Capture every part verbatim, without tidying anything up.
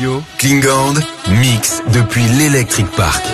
radio, Klingon mix depuis l'Electric Park.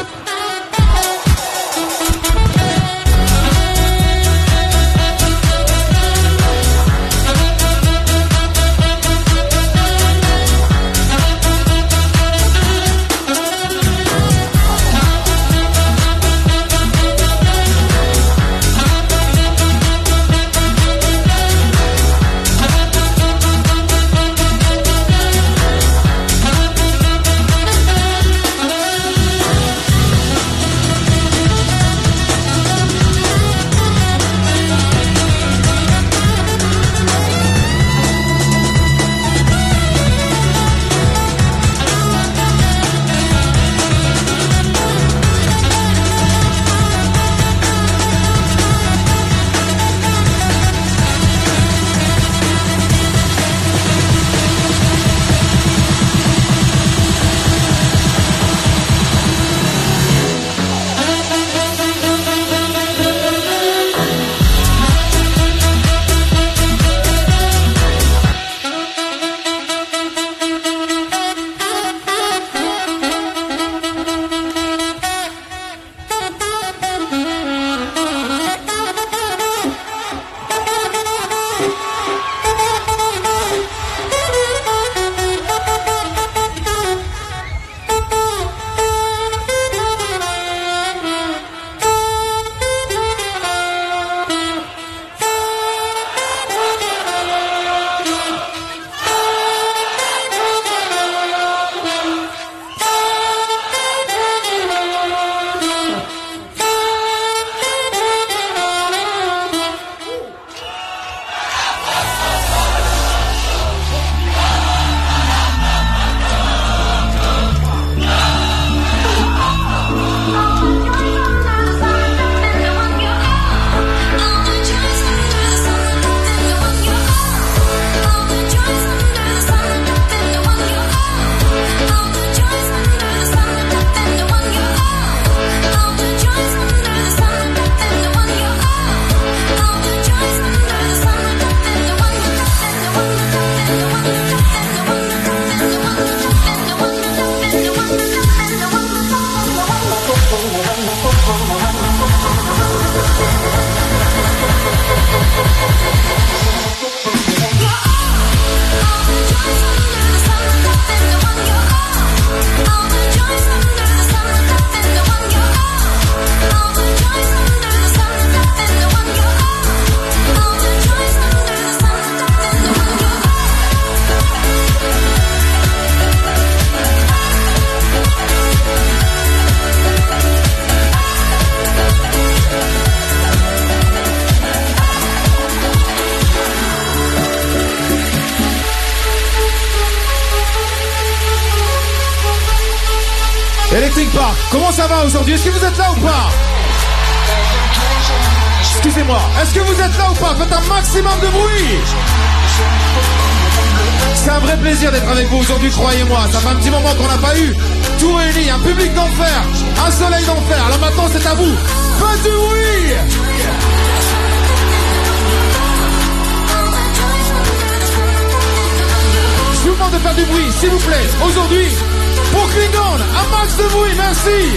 Electric Park, comment ça va aujourd'hui? Est-ce que vous êtes là ou pas? Excusez-moi, est-ce que vous êtes là ou pas? Faites un maximum de bruit. C'est un vrai plaisir d'être avec vous aujourd'hui, croyez-moi. Ça fait un petit moment qu'on n'a pas eu tout réuni, un public d'enfer, un soleil d'enfer. Là maintenant c'est à vous. Faites du bruit. Je vous demande de faire du bruit, s'il vous plaît. Aujourd'hui, pour Klingon, un max de bruit, merci.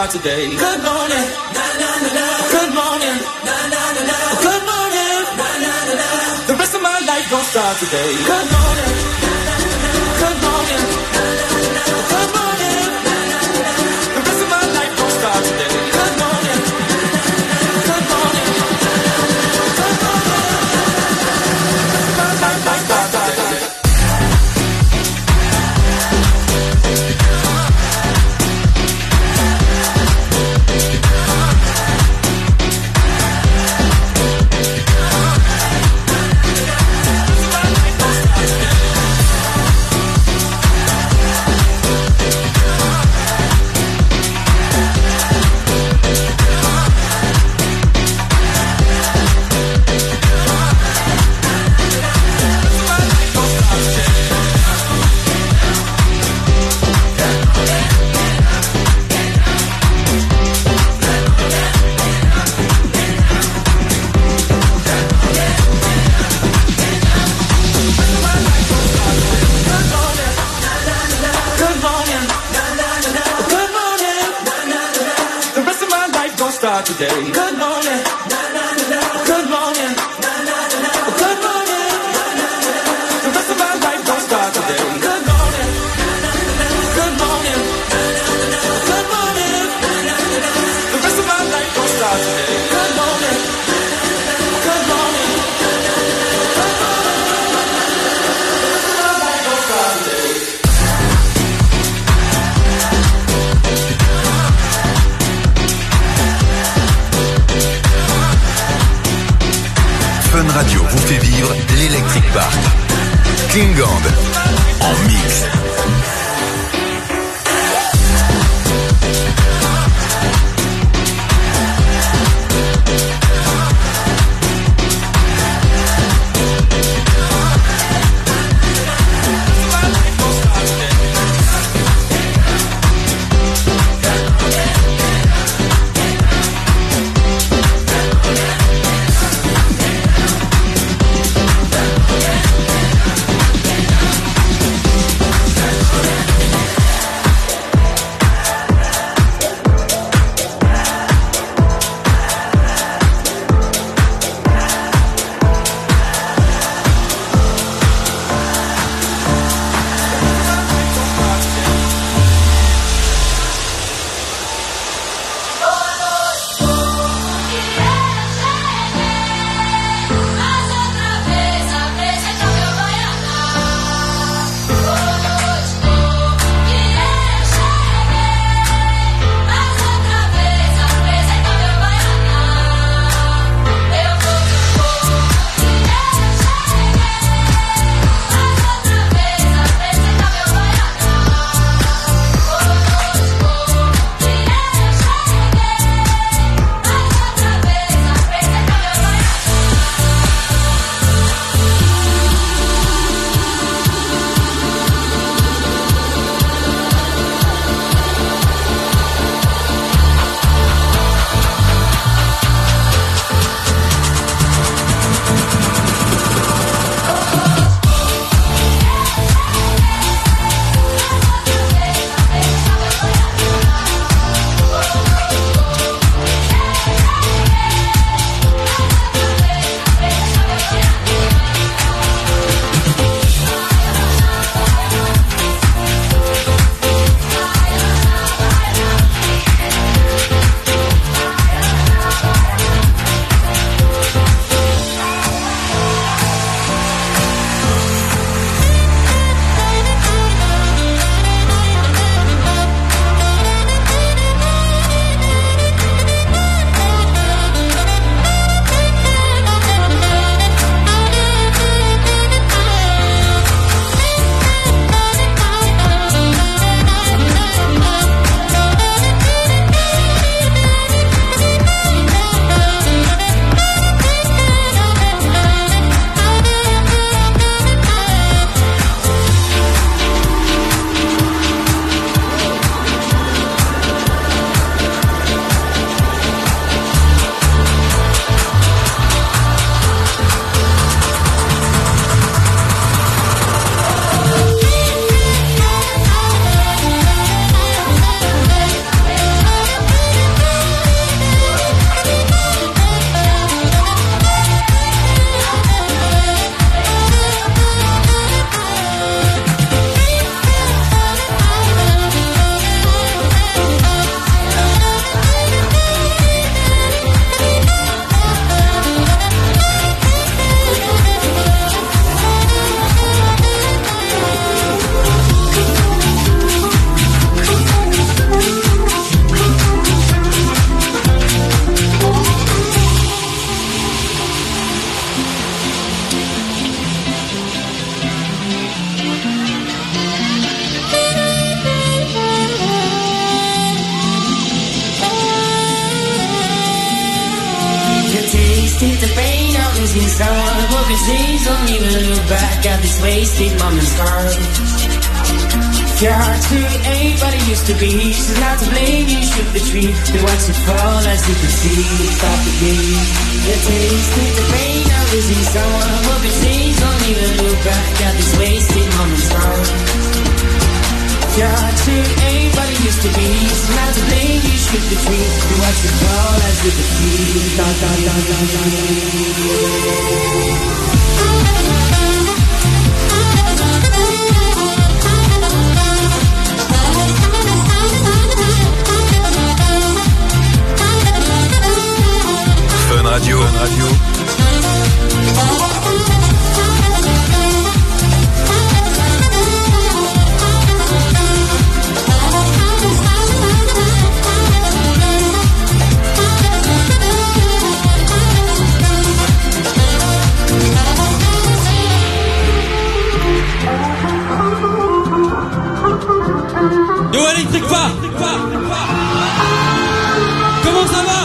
start today. Good morning, na na na na. Good morning, na na na na. Good morning, na na na na. The rest of my life gon' start today. Good morning, na na na na. Good morning, na na na na. Good morning, na na na na. The rest of my life gon' start today. Good morning, good morning, good morning. The rest of my life gon' start today. Start today. Good morning, na na na na. Good morning, na na na na. Good morning, na na na na. The rest of my life gon' start today. Good morning, na na na na. Good morning, na na na na. Good morning, na na na na. The rest of my life gon' start today. Good morning, na na na na. Good morning, na na na na. Good morning, the rest of my life gon' start today. Fun Radio vous fait vivre l'Electric Park. Klingand en mix. Yeah. tasted the pain of losing someone who could see. Don't even look back at this wasted moment's gone. Your heart to ain't what it used to be. She's not to blame, you shook the tree. You watched it fall as you could see. Stop the game. You tasted the pain of losing someone who could see. Don't even look back at this wasted moment's gone. Your heart to ain't what it used to be. She's not to blame, you shook the tree. You watched it fall as you could see. Da, da, da, da, da, da. Fun Radio, Fun Radio. Yo, électrique pas. Comment ça va?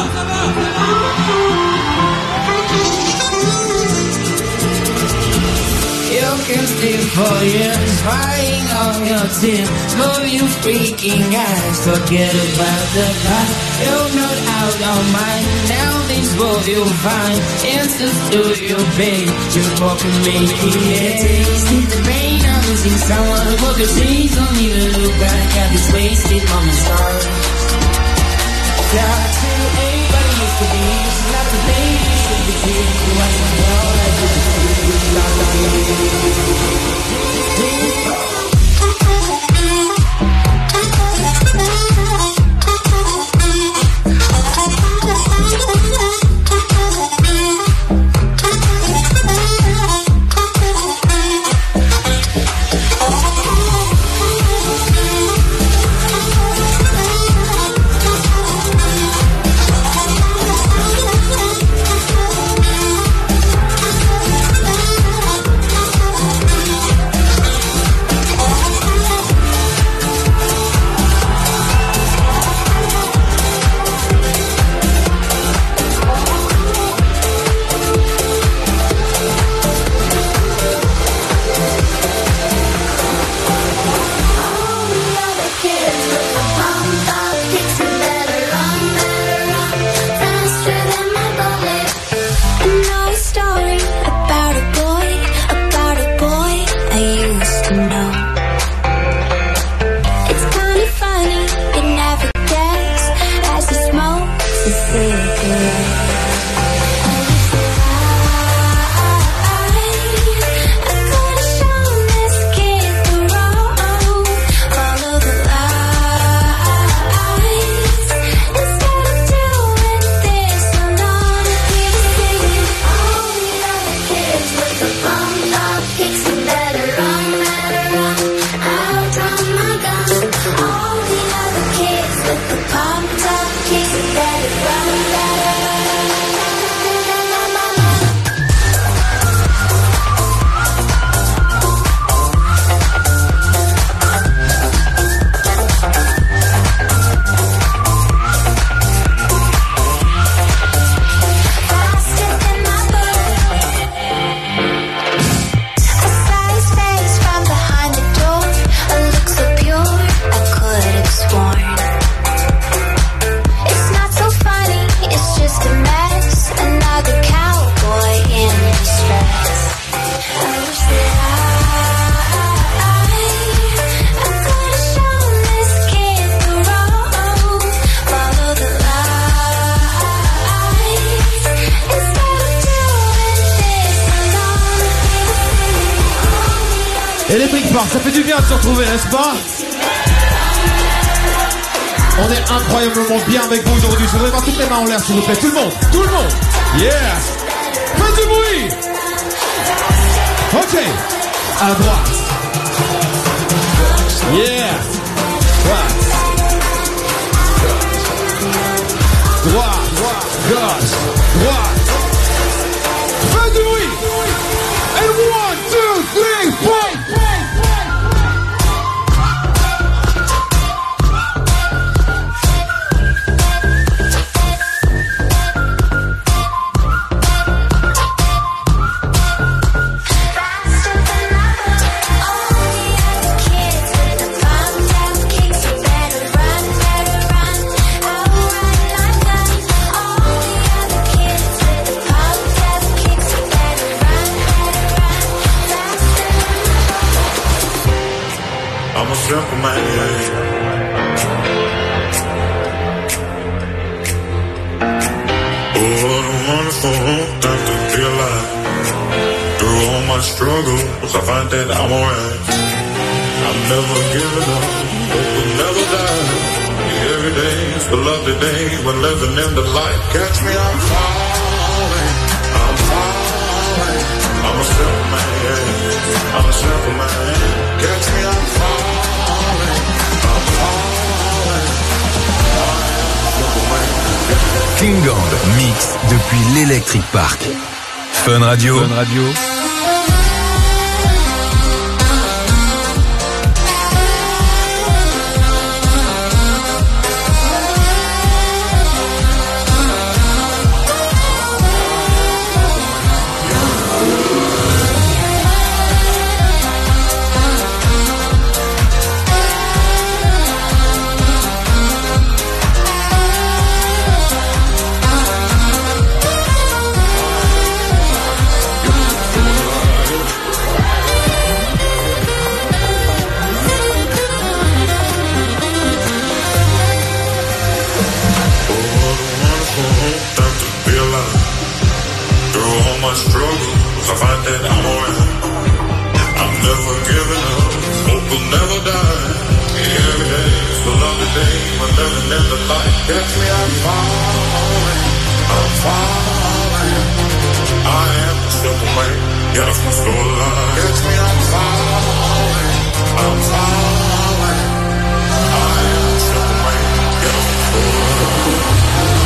You can stay for years, crying on your tears. Move you freaking eyes, forget about the past. You're not out of mind, now this world you'll find. Answers to your pain, you walking me, yeah. Tasted the pain of losing someone who could see. Don't even look back at this wasted moment's gone. Yeah, to anybody used to be, she's not to blame, you should be free. You watch the world like you can see. La, la, la, la. Ça fait du bien de se retrouver, n'est-ce pas? On est incroyablement bien avec vous aujourd'hui. Je voudrais voir toutes les mains en l'air, s'il vous plaît. Tout le monde, tout le monde. Yeah. Faites du bruit. Ok. À droite. Yeah. Droite. Droite. Gauche. Droite. Faites du bruit. And one, two, three, four. simple man. Oh, what a wonderful time to be alive. Through all my struggles, I find that I'm alright. I'm never giving up, hope will never die. Every day's a lovely day, we're living in the light. Catch me, I'm falling, I'm falling. I'm a simple man, I'm a simple man. Catch me, I'm falling, I'm falling. I am a simple man. Klingon mix depuis l'Electric Park. Fun Radio. Fun Radio. Struggles, I find that I'm alright. I'm never giving up, hope will never die. Every day's a lovely day, we're living in the light. Catch me, I'm falling, I'm falling. I am a simple man, yet I'm so alive. Catch me, I'm falling, I'm falling. I am a simple man, yet I'm so alive.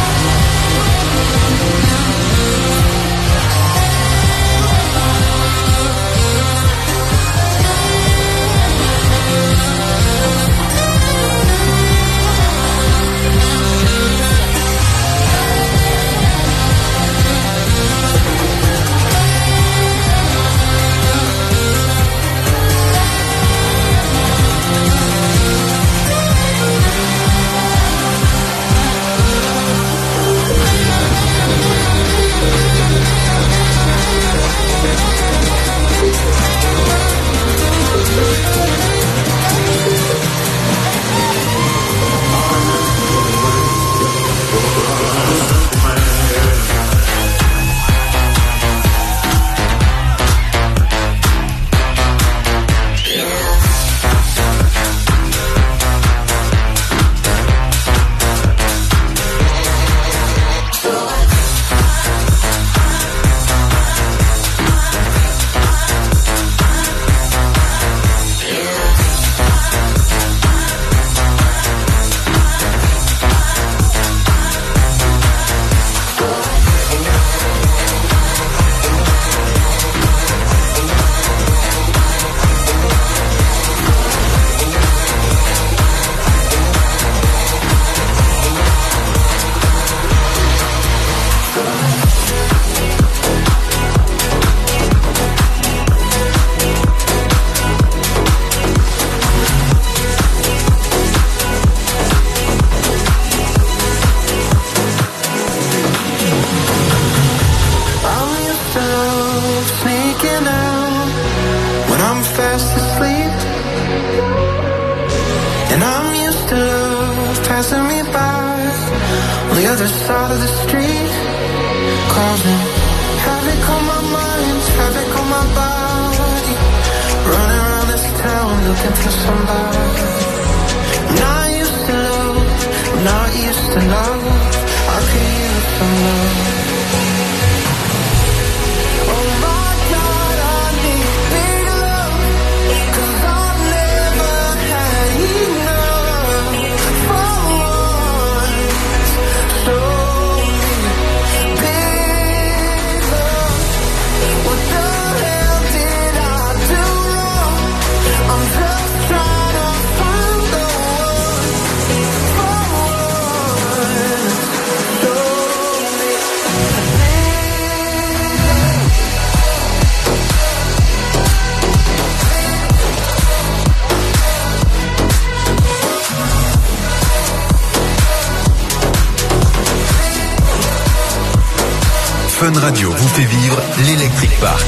Fun Radio vous fait vivre l'Electric Park.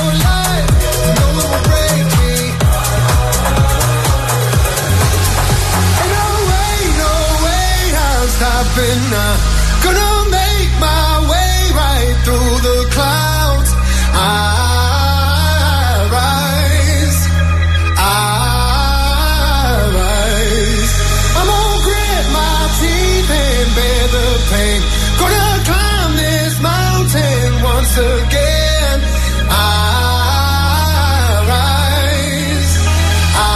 life, no one will break me. Ain't no way, no way I'm stopping now. Gonna make my way right through the clouds. I rise, I rise. I'm gonna grit my teeth and bear the pain. Gonna climb this mountain once again. I rise, I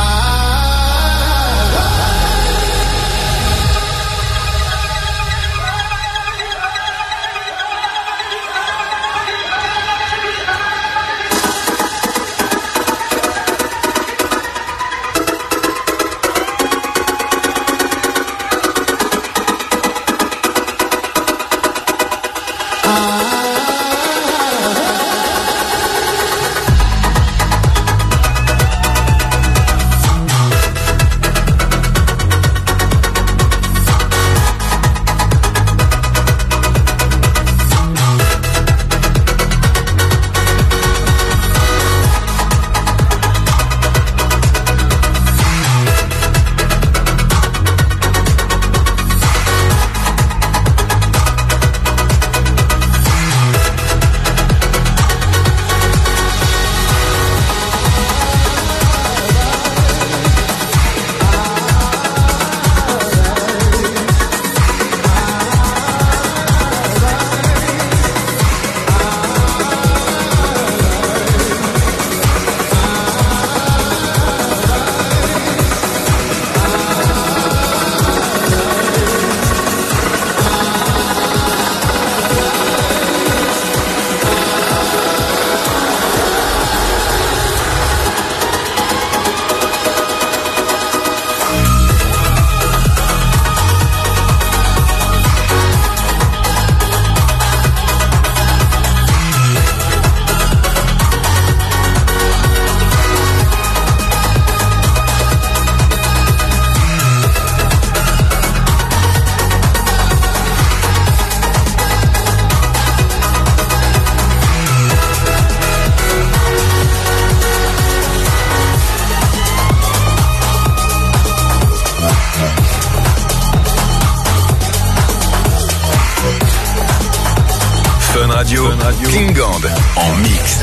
Radio, Fun Radio. Klingande en mix.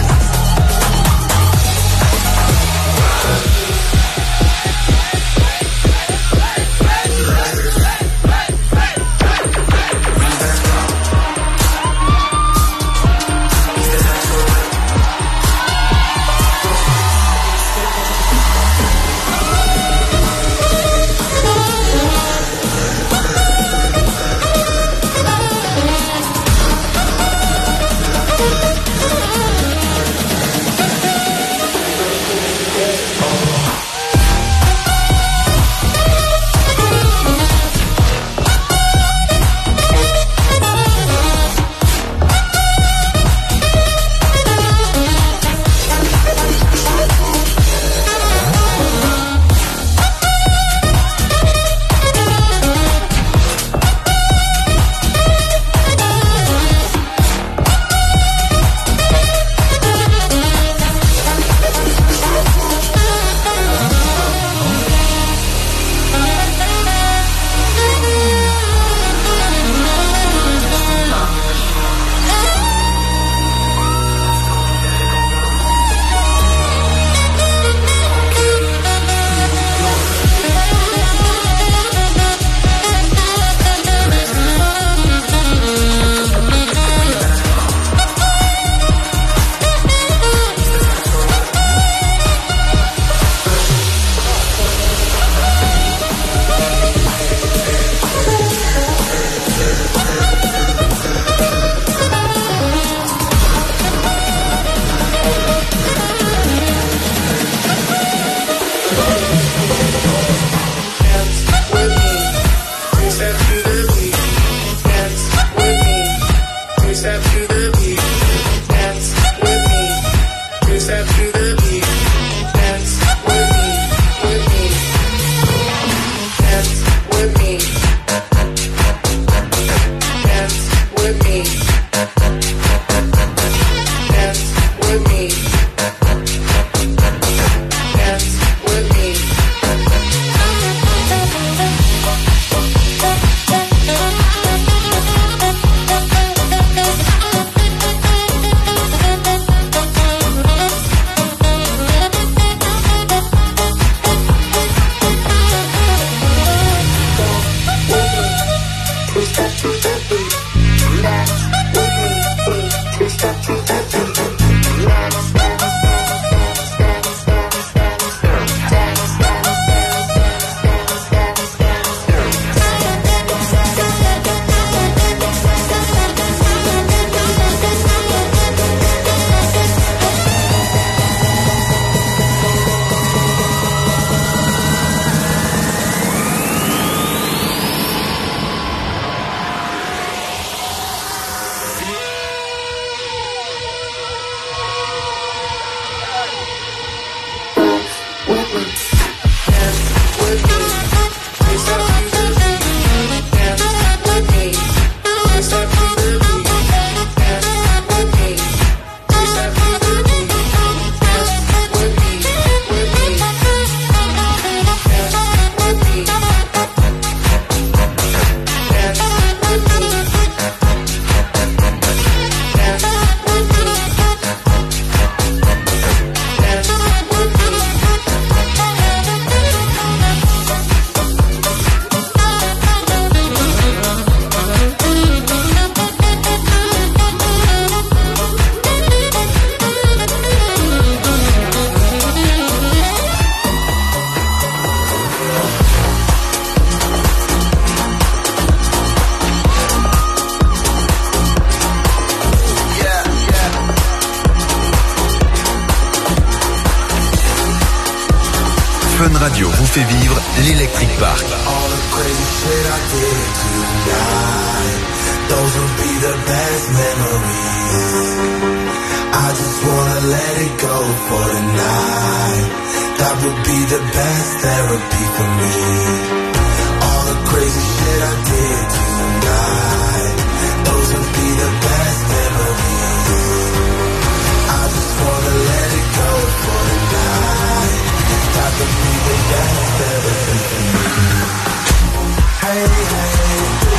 Fun Radio vous fait vivre l'Electric Park. All the crazy shit I did tonight, those will be the best memories. I just wanna let it go for the night. That would be the best therapy for me. All the crazy shit I did tonight, those will be the best memories. I just wanna let it go for the night. That would be the best therapy for me. Hey, hey,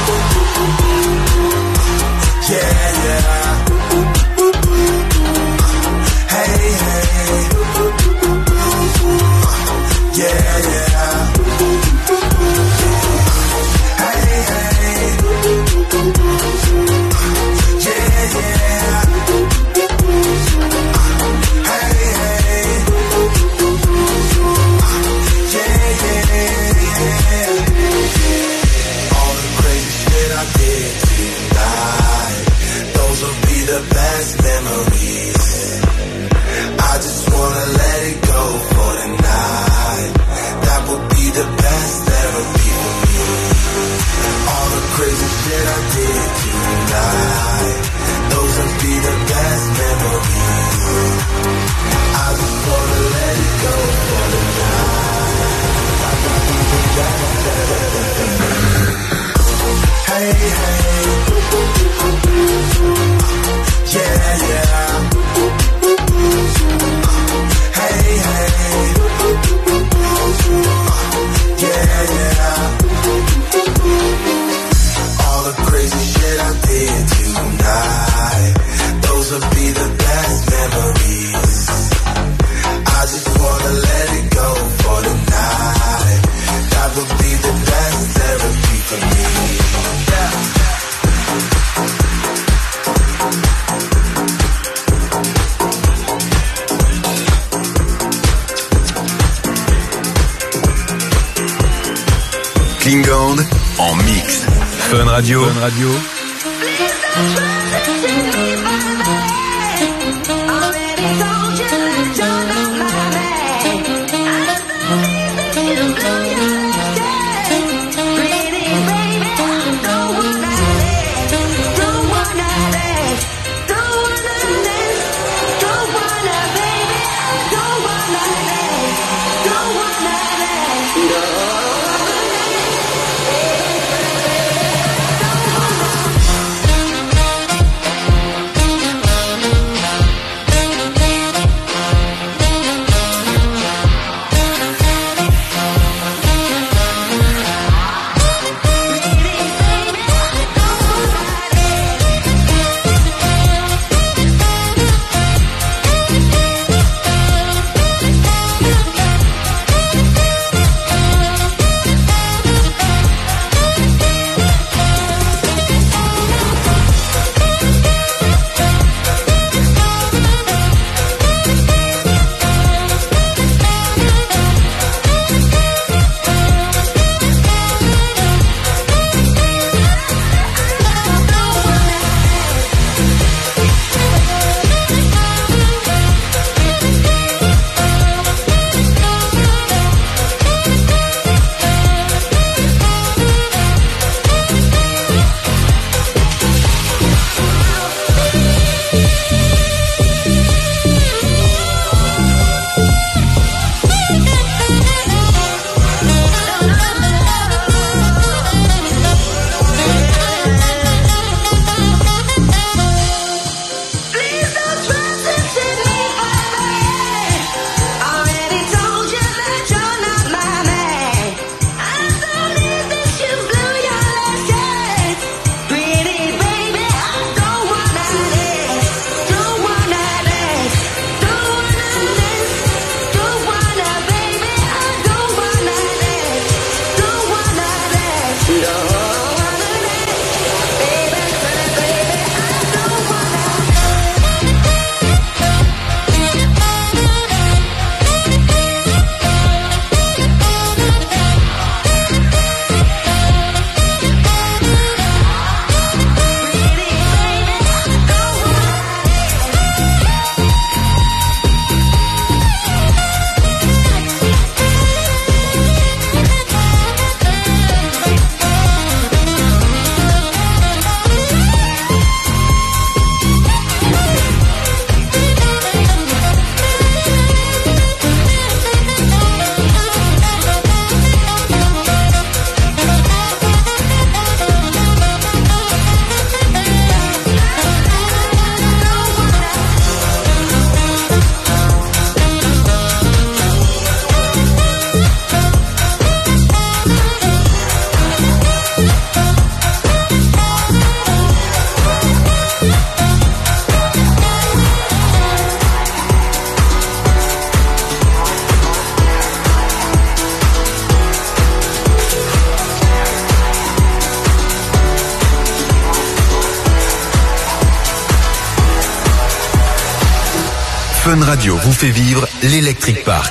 yeah, yeah. Hey, hey, yeah, yeah. Hey, hey, yeah, yeah. Hey, hey, yeah, yeah. All the crazy shit I did tonight, those will be the best memories. I just wanna let it go for the night. That would be the best therapy for me. All the crazy shit I did tonight, those would be the best memories. I just wanna let it go for the night. That would be the best therapy for me. Hey, hey, yeah, yeah. Hey, hey, yeah, yeah. All the crazy shit I did tonight, those will be the best memories. I just wanna let it go for the night. That would be the best therapy for me. Yeah. Klingon en mix. Fun Radio. Fun Radio. Fun Radio vous fait vivre l'Electric Park.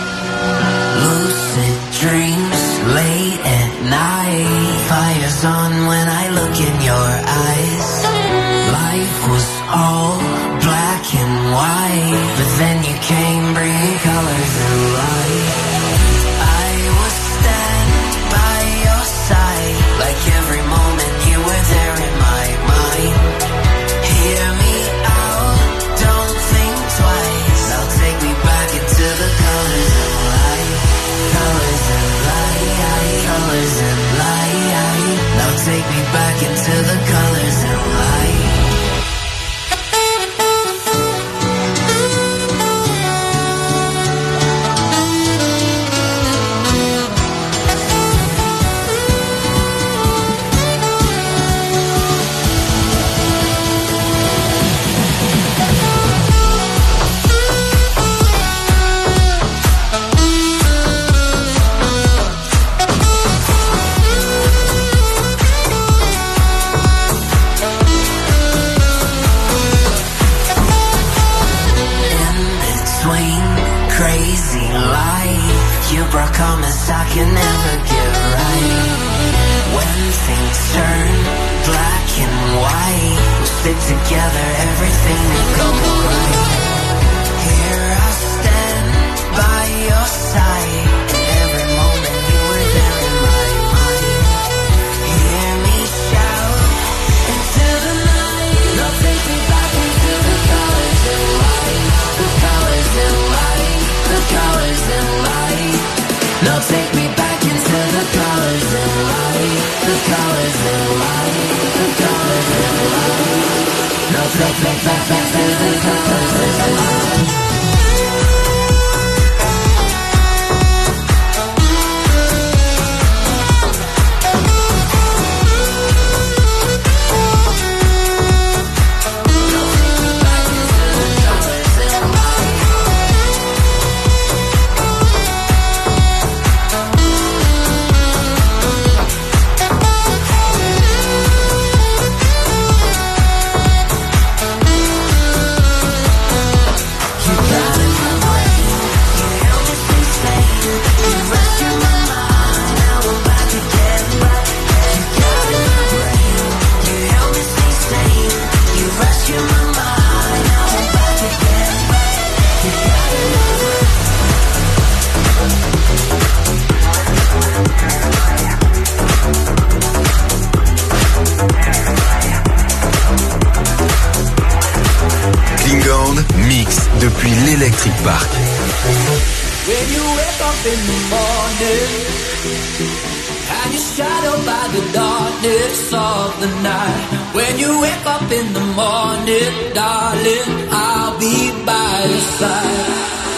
Lucid dreams late at night. Fire's on when I look in your eyes. Life was all black and white, but then you came bringing colors and light. I was standing by your side, like every moment you were there in my mind. Hear me out, don't think twice. Now take me back into the colors and light. Colors and light, colors and light. Now take me back into the colors and light. Promise I can never get right. When things turn black and white, we stick together, everything will go right. Here I stand by your side. Every moment you were there in my mind. Hear me shout into the night. Now take me back into the colors and light. The colors and light. The colors and light. Now take me back into the colors and light. The colors and light. The colors and light. Now take me back, back to the colors and light. Depuis l'Electric Park. When you wake up in the morning and you're shadowed by the darkness of the night. When you wake up in the morning, darling, I'll be by your side.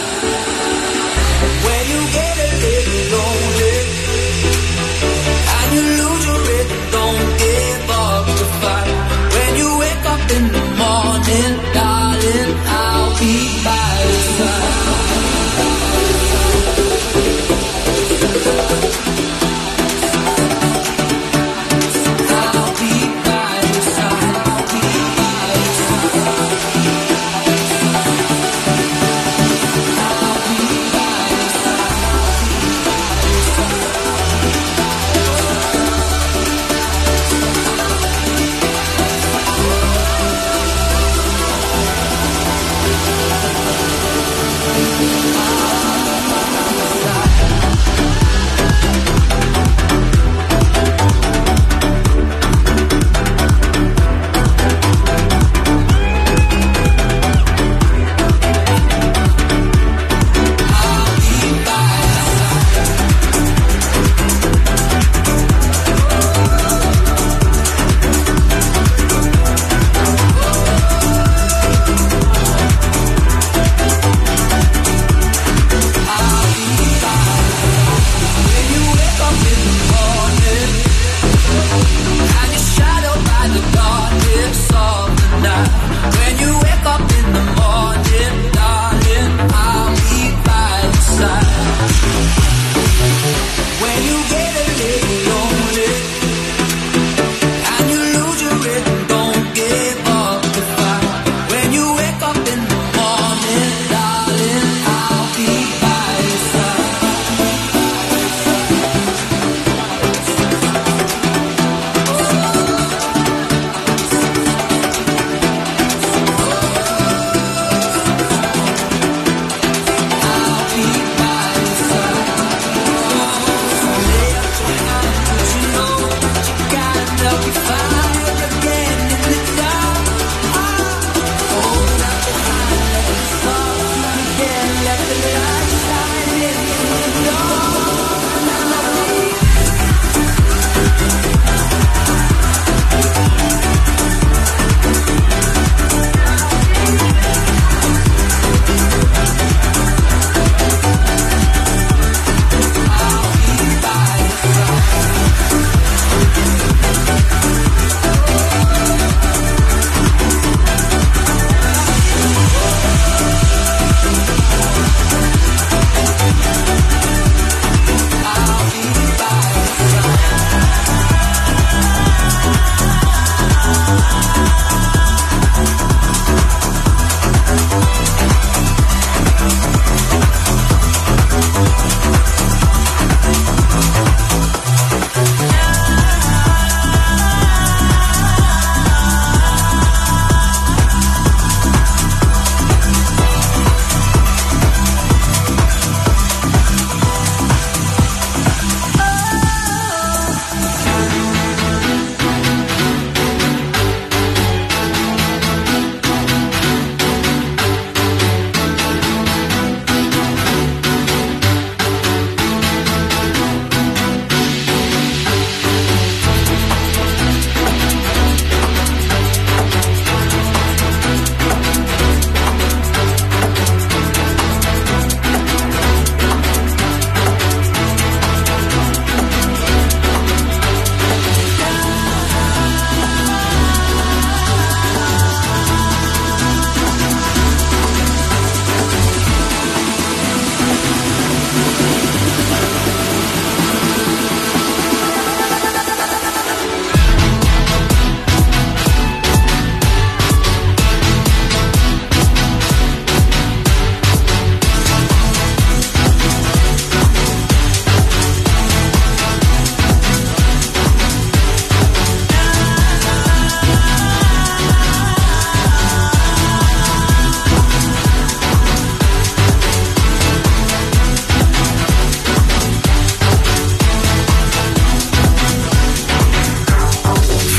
When you get a little lonely and you lose your rhythm, don't give up the fight. When you wake up in the morning, darling, I'll be by your side.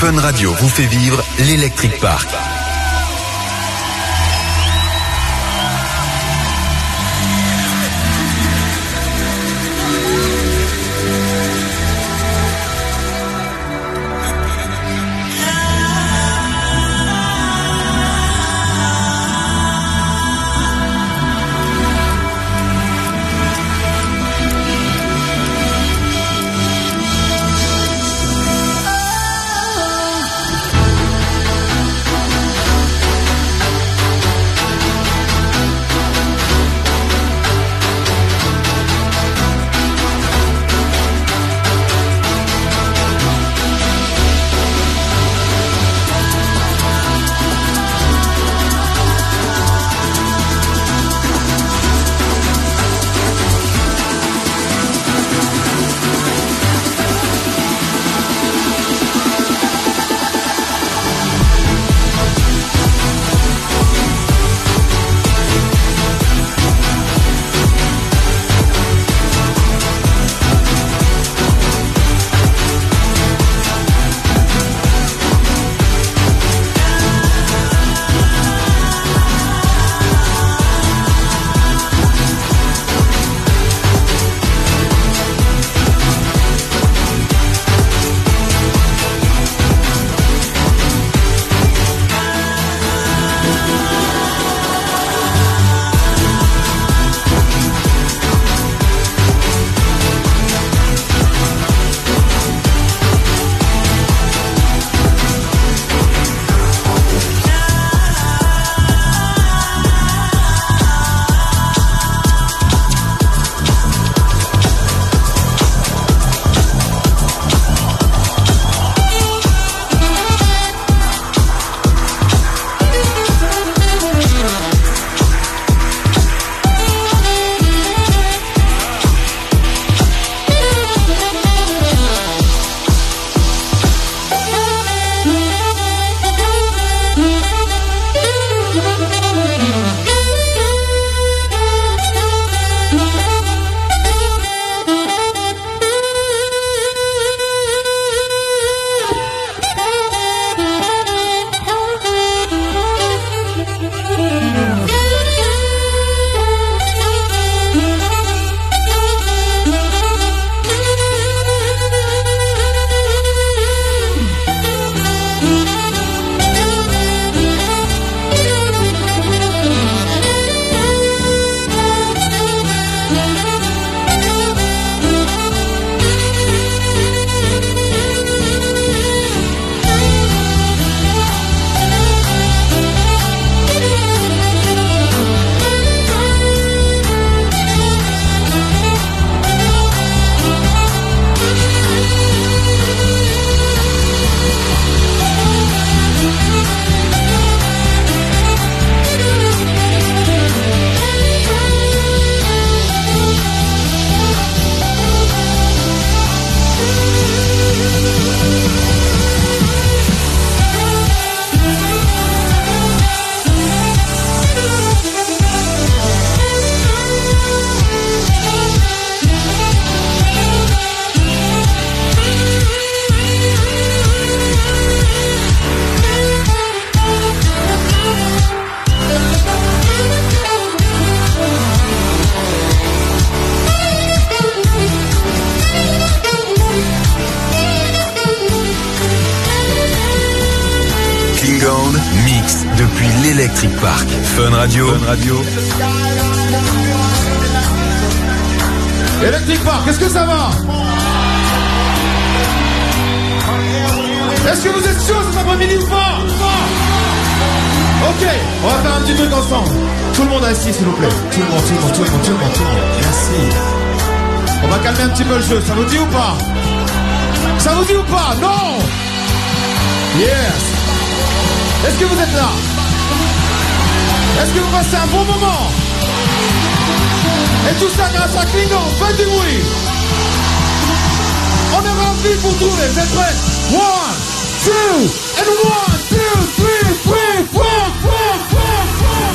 Fun Radio vous fait vivre l'Electric Park. Mix depuis l'Electric Park. Fun Radio. Fun Radio. Electric Park, est-ce que ça va? Est-ce que vous êtes chauds cet après-midi ou pas? Ok, on va faire un petit truc ensemble. Tout le monde assis s'il vous plaît. Tout le monde, tout le monde, tout le monde, tout le monde, tout le monde. Merci. On va calmer un petit peu le jeu, ça vous dit ou pas? Ça vous dit ou pas? Non. Yes. Est-ce que vous êtes là? Est-ce que vous passez un bon moment? Et tout ça grâce à Klingon, faites du bruit. On est ravis pour trouver, vous êtes prêts? One, two, and one, two, three, three, four, four, four, four,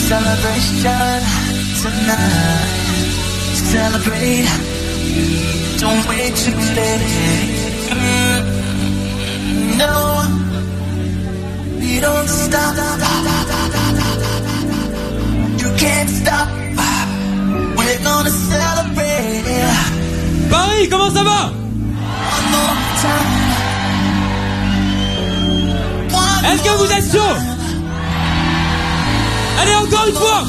celebration tonight. Celebrate, don't wait too late. Mm, no, we don't stop. You can't stop. We're gonna celebrate. Paris, comment ça va? One more time. One Est-ce que vous êtes chaud? Allez, encore une fois!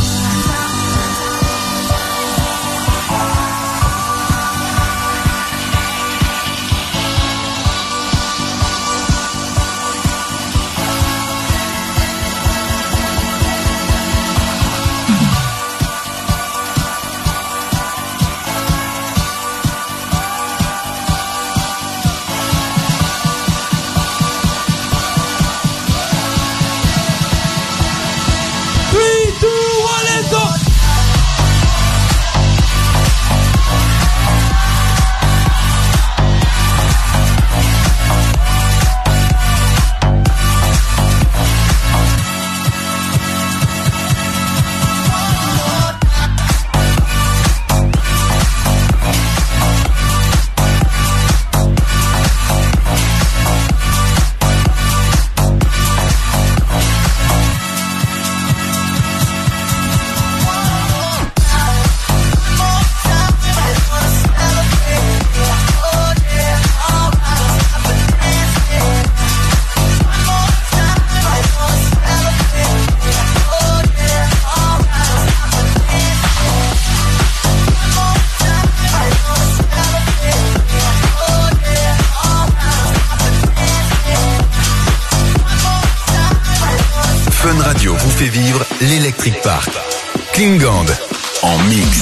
Fun Radio vous fait vivre l'Electric Park. Klingand en mix.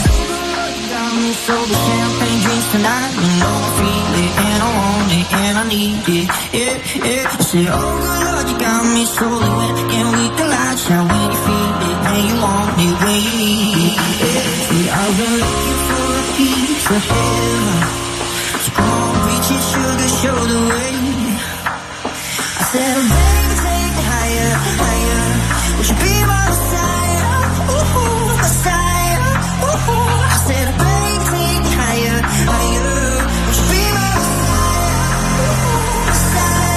Would you be my Messiah? Ooh, Messiah. Ooh, I said, baby, take me higher, higher. Would you be my Messiah? Ooh, Messiah.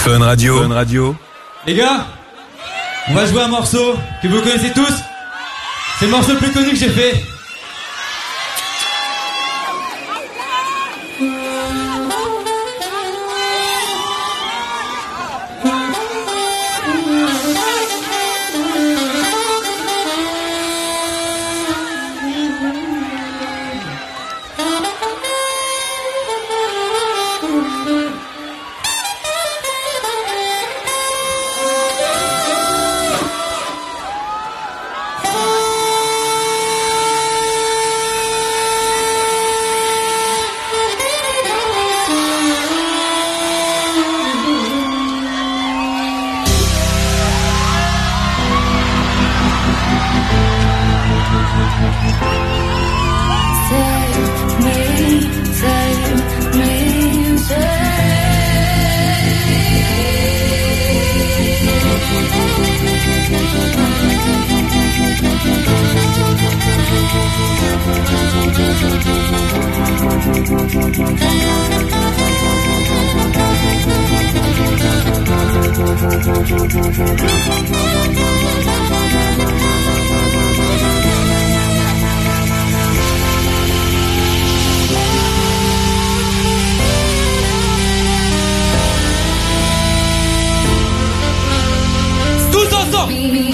Fun Radio. Fun Radio. Les gars, on va jouer un morceau que vous connaissez tous. C'est le morceau le plus connu que j'ai fait. Tous ensemble.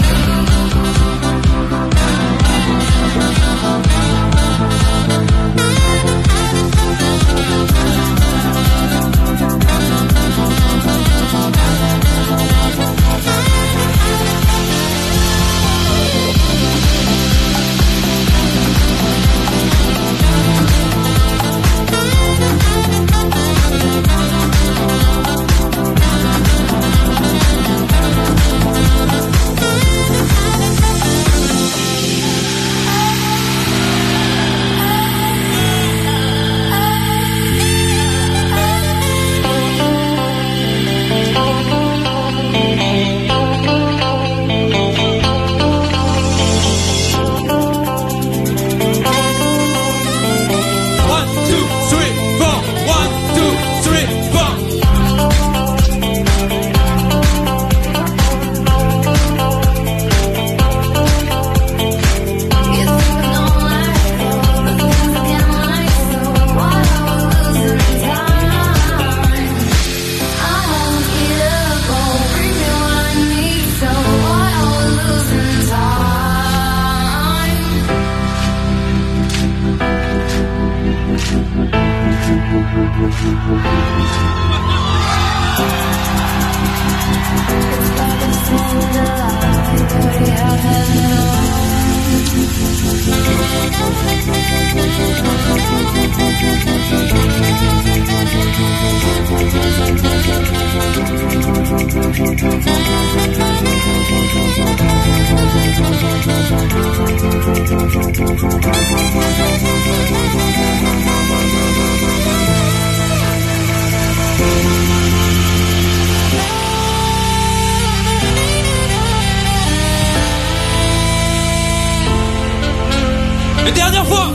Une dernière fois.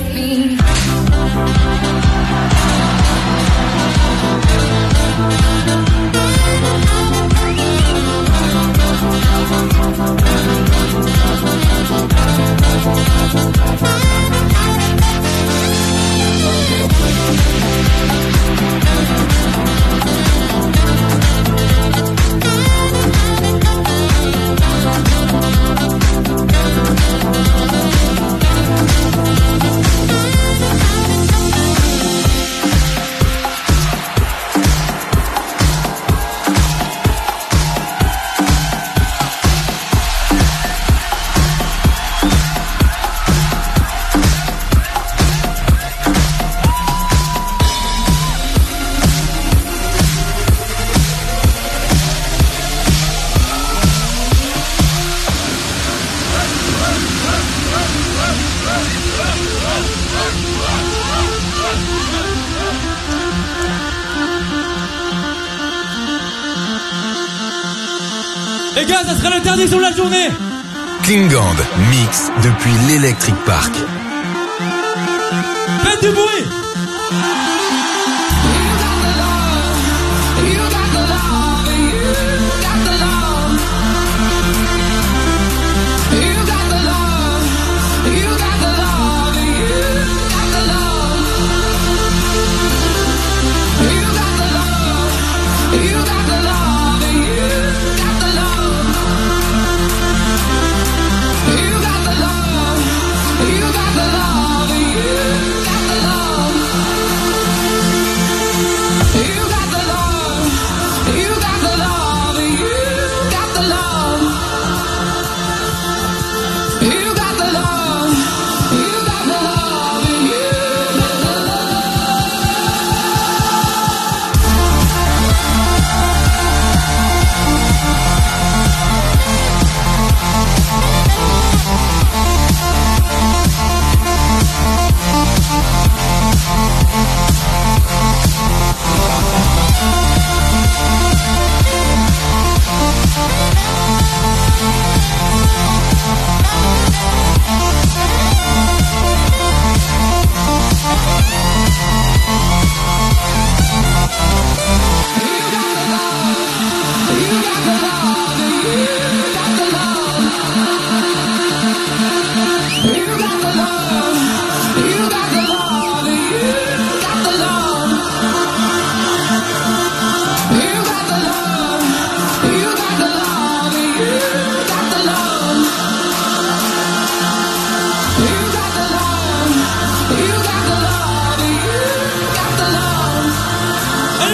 Les gars, ça sera le dernier sur la journée. Klingand mix depuis l'Electric Park. Faites du bruit. You got the love, you got the love, you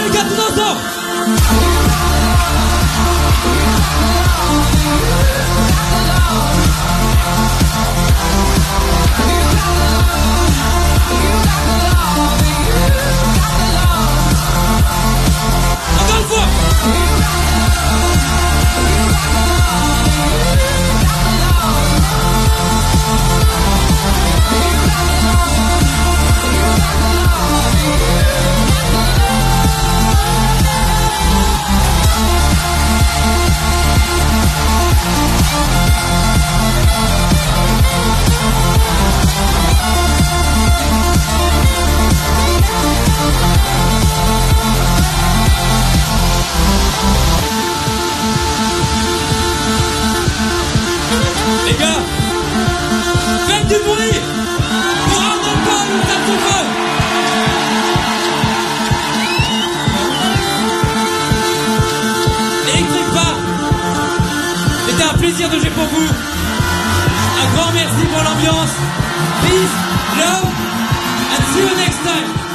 les gars, tous ensemble. Encore une fois. Les gars, faites du bruit pour Arnold Paul, tape son feu. Electric Park, c'était un plaisir de jouer pour vous. Un grand merci pour l'ambiance. Peace, love, and see you next time.